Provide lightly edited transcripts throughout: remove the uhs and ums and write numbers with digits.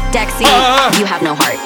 Dexy, you have no heart.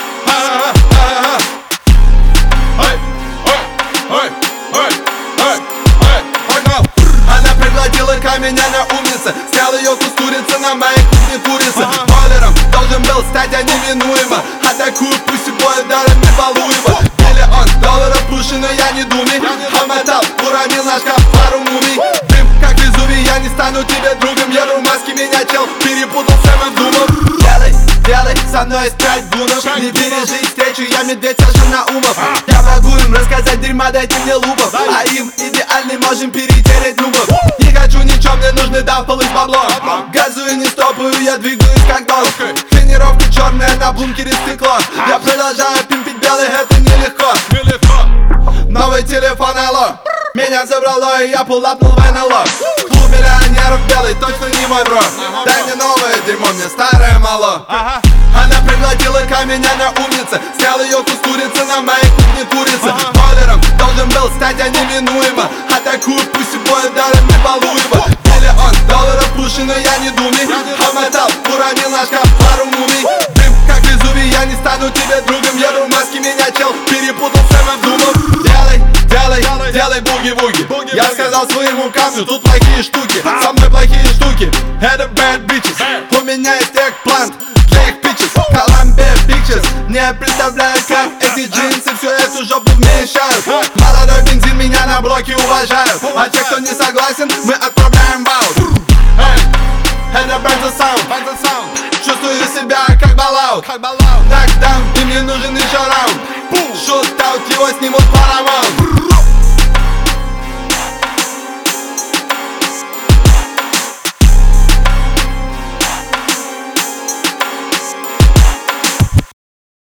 Она пригласила меня на умница, снял ее с устурицы, на моей кухне курица. Бойлером должен был стать, а неминуемо. Атакую пусть и бой ударами Валуева. $1 пуши, но я не думай. Помотал, уронил на шкаф пару мумий. Дым, как Везувий, я не стану тебе другом. Я маски, меня чел перепутал с Сэмом Думом. Делай со мной спять гунов. Не пережить встречу, я медведь, Саша Наумов. Я могу им рассказать дерьма, дайте мне лупов. А им идеальный можем перетереть нубов. Не хочу ничего, мне нужны даффлы с бабло. Газую, не стопаю, я двигаюсь как долг. Тренировка черная, на бункере стекло. Я продолжаю пимпить белый, это нелегко. Новый телефон, алло. Меня забрало, и я пулапнул в НЛО. Клуб миллионеров белый, точно не мой бро. Дай мне новое дерьмо, мне старое мало. Она пригласила меня на умница, снял ее с устурицы, на моей кухне курица. Бойлером должен был стать, а неминуемо. Атакую пусть и бой ударами Валуева. $1 пуши, но я не думай. Помотал, уронил на шкаф пару мумий. Дым, как Везувий, я не стану тебе другом. Еду маски, меня чел перепутал с Сэмом Думом. Делай буги-вуги. Я сказал своему камню, тут плохие штуки. Со мной плохие штуки, это bad bitches. У меня есть экплант для их питчес. Columbia Pictures. Не представляю, как эти джинсы всю эту жопу вмещают. Молодой бензин, меня на блоке уважают. А те, кто не согласен, мы отправляем в аут. Это Benzo Sound. Чувствую себя как балаут. Нокдаун, и мне нужен еще раунд. Шут-аут, его снимут.